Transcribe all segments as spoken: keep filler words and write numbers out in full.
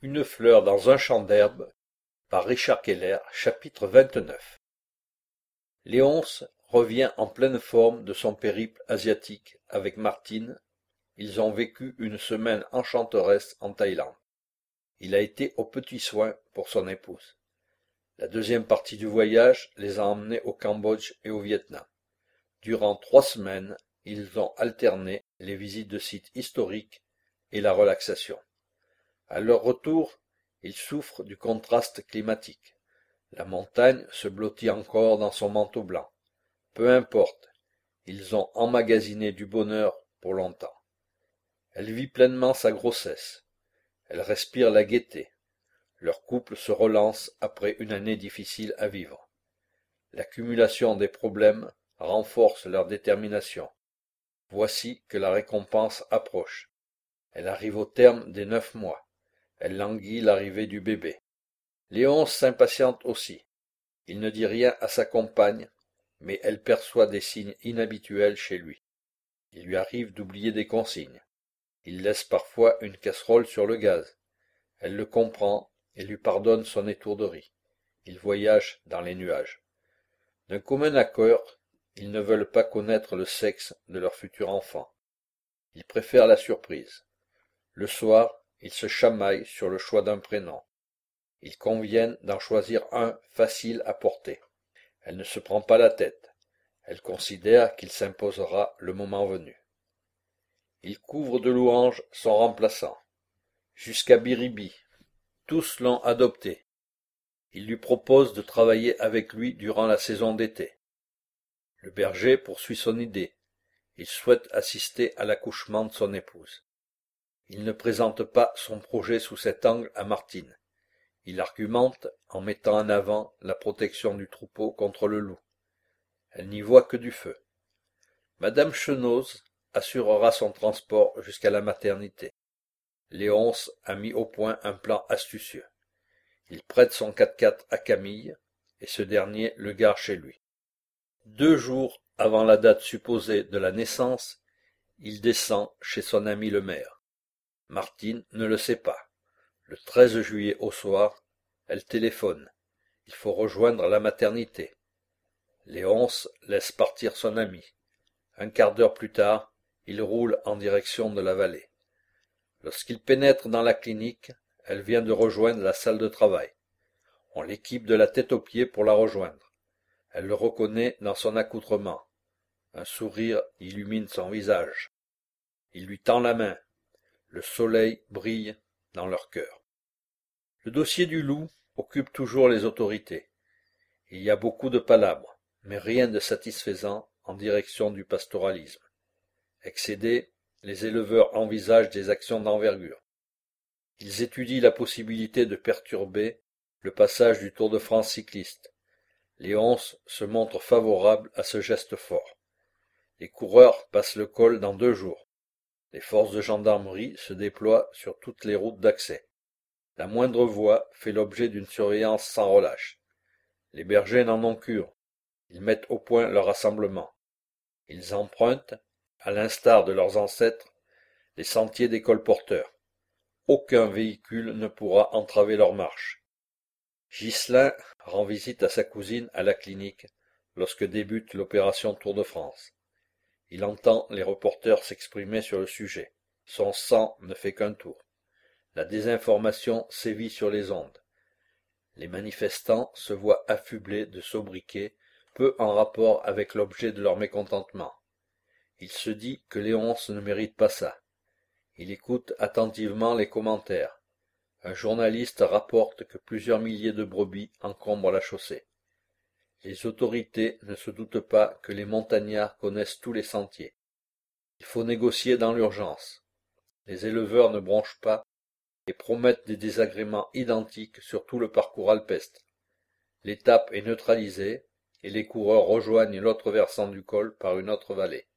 Une fleur dans un champ d'herbe par Richard Keller, chapitre vingt-neuf. Léonce revient en pleine forme de son périple asiatique avec Martine. Ils ont vécu une semaine enchanteresse en Thaïlande. Il a été aux petits soins pour son épouse. La deuxième partie du voyage les a emmenés au Cambodge et au Vietnam. Durant trois semaines, ils ont alterné les visites de sites historiques et la relaxation. À leur retour, ils souffrent du contraste climatique. La montagne se blottit encore dans son manteau blanc. Peu importe, ils ont emmagasiné du bonheur pour longtemps. Elle vit pleinement sa grossesse. Elle respire la gaieté. Leur couple se relance après une année difficile à vivre. L'accumulation des problèmes renforce leur détermination. Voici que la récompense approche. Elle arrive au terme des neuf mois. Elle languit l'arrivée du bébé. Léonce s'impatiente aussi. Il ne dit rien à sa compagne, mais elle perçoit des signes inhabituels chez lui. Il lui arrive d'oublier des consignes. Il laisse parfois une casserole sur le gaz. Elle le comprend et lui pardonne son étourderie. Ils voyagent dans les nuages. D'un commun accord, ils ne veulent pas connaître le sexe de leur futur enfant. Ils préfèrent la surprise. Le soir, ils se chamaillent sur le choix d'un prénom. Ils conviennent d'en choisir un facile à porter. Elle ne se prend pas la tête. Elle considère qu'il s'imposera le moment venu. Il couvre de louanges son remplaçant. Jusqu'à Biribi, tous l'ont adopté. Il lui propose de travailler avec lui durant la saison d'été. Le berger poursuit son idée. Il souhaite assister à l'accouchement de son épouse. Il ne présente pas son projet sous cet angle à Martine. Il argumente en mettant en avant la protection du troupeau contre le loup. Elle n'y voit que du feu. Madame Chenoz assurera son transport jusqu'à la maternité. Léonce a mis au point un plan astucieux. Il prête son quatre-quatre à Camille, et ce dernier le gare chez lui. Deux jours avant la date supposée de la naissance, il descend chez son ami le maire. Martine ne le sait pas. Le treize juillet au soir, elle téléphone. Il faut rejoindre la maternité. Léonce laisse partir son ami. Un quart d'heure plus tard, il roule en direction de la vallée. Lorsqu'il pénètre dans la clinique, elle vient de rejoindre la salle de travail. On l'équipe de la tête aux pieds pour la rejoindre. Elle le reconnaît dans son accoutrement. Un sourire illumine son visage. Il lui tend la main. Le soleil brille dans leur cœur. Le dossier du loup occupe toujours les autorités. Il y a beaucoup de palabres, mais rien de satisfaisant en direction du pastoralisme. Excédés, les éleveurs envisagent des actions d'envergure. Ils étudient la possibilité de perturber le passage du Tour de France cycliste. Léonce se montre favorable à ce geste fort. Les coureurs passent le col dans deux jours. Les forces de gendarmerie se déploient sur toutes les routes d'accès. La moindre voie fait l'objet d'une surveillance sans relâche. Les bergers n'en ont cure. Ils mettent au point leur rassemblement. Ils empruntent, à l'instar de leurs ancêtres, les sentiers des colporteurs. Aucun véhicule ne pourra entraver leur marche. Ghislain rend visite à sa cousine à la clinique lorsque débute l'opération Tour de France. Il entend les reporters s'exprimer sur le sujet. Son sang ne fait qu'un tour. La désinformation sévit sur les ondes. Les manifestants se voient affublés de sobriquets peu en rapport avec l'objet de leur mécontentement. Il se dit que Léonce ne mérite pas ça. Il écoute attentivement les commentaires. Un journaliste rapporte que plusieurs milliers de brebis encombrent la chaussée. Les autorités ne se doutent pas que les montagnards connaissent tous les sentiers. Il faut négocier dans l'urgence. Les éleveurs ne bronchent pas et promettent des désagréments identiques sur tout le parcours alpestre. L'étape est neutralisée et les coureurs rejoignent l'autre versant du col par une autre vallée.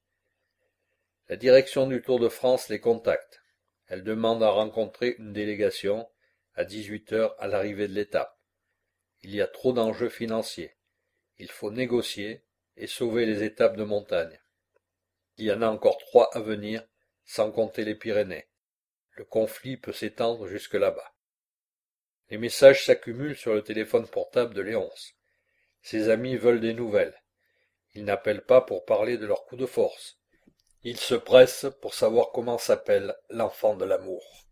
La direction du Tour de France les contacte. Elle demande à rencontrer une délégation à dix-huit heures à l'arrivée de l'étape. Il y a trop d'enjeux financiers. Il faut négocier et sauver les étapes de montagne. Il y en a encore trois à venir, sans compter les Pyrénées. Le conflit peut s'étendre jusque là-bas. Les messages s'accumulent sur le téléphone portable de Léonce. Ses amis veulent des nouvelles. Ils n'appellent pas pour parler de leur coup de force. Ils se pressent pour savoir comment s'appelle l'enfant de l'amour.